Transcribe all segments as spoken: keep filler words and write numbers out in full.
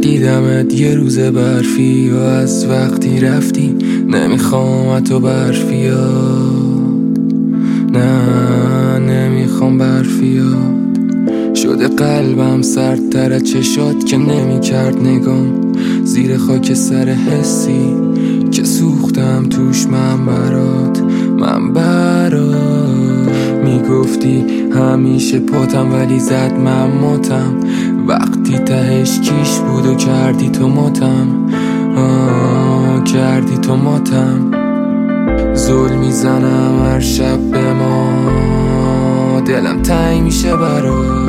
دیدمت یه روز برفی و از وقتی رفتی نمیخوام تو برفیاد، نه نمیخوام برفیاد. شده قلبم سردتر از چشات که نمیکرد نگام، زیر خاک سر حسی که سوختم توش من برات، من برات. میگفتی همیشه پاتم ولی زد من ماتم، وقتی تهش کیش بود و کردی تو ماتم، آه کردی تو ماتم. زل میزنم هر شب به ما، دلم تنگ میشه برات،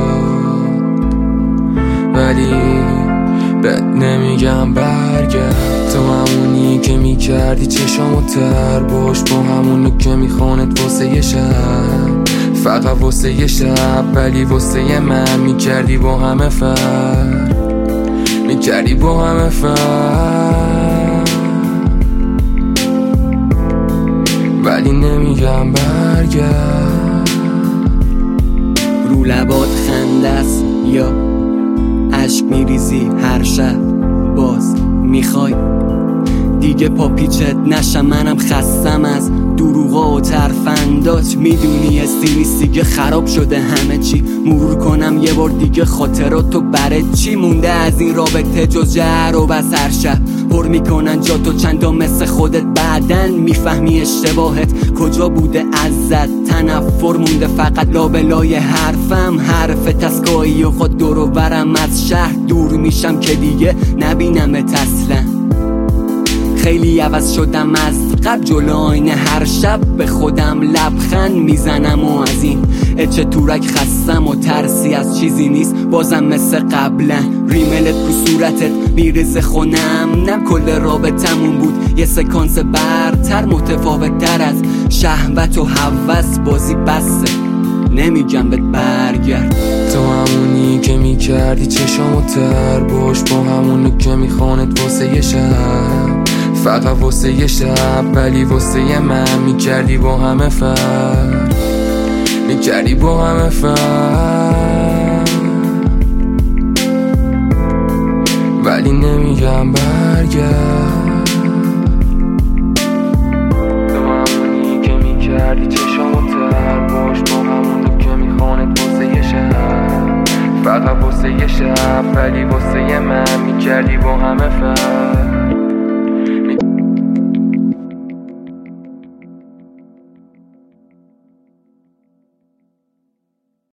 ولی بهت نمیگم برگرد. تو همونی که میکردی چشامو تر باش، با همونو که میخوانت واسه یه شب، فقط واسه یه شب، ولی واسه من میکردی با همه فرق، میکردی با همه فرق، ولی نمیگم برگرد. رو لبات خنده است یا عشق میریزی هر شب، باز میخوای دیگه پا پیچت نشم، منم خستم از دروغا و ترفندات. میدونی حسی نیست دیگه، خراب شده همه چی، مرور کنم یه بار دیگه خاطراتو برای چی مونده از این رابطه جز جر و بس. هر شب پر میکنن جا تو چندا مثل خودت، بعدن میفهمی اشتباهت کجا بوده، ازت تنفر مونده فقط لابلای حرفم، حرف تسکایی و خود دور و برم از شهر دور میشم که دیگه نبینمت اصلا. خیلی عوض شدم از قبل، جلو آینه هر شب به خودم لبخند میزنم و از این اچه تورک خستم و ترسی از چیزی نیست بازم مثل قبلا. ریملت رو صورتت میرزه خونم، نه کل رابطمون بود یه سکانس برتر، متفاوت تر از شهوت و هوس، بازی بسه نمیگم بهت برگرد. تو همونی که میکردی چشامو تر باش، با همونو که میخوانت واسه یه شب، فقط واسه یه شب، ولی واسه من میکردی با همه فرق، میکردی با همه فرق، ولی نمیگم برگرد. تو همونی که میکردی چشامو تر باش، با همونو که میخوانت واسه یه شب، فقط واسه یه شب، ولی واسه من میکردی با همه فرق.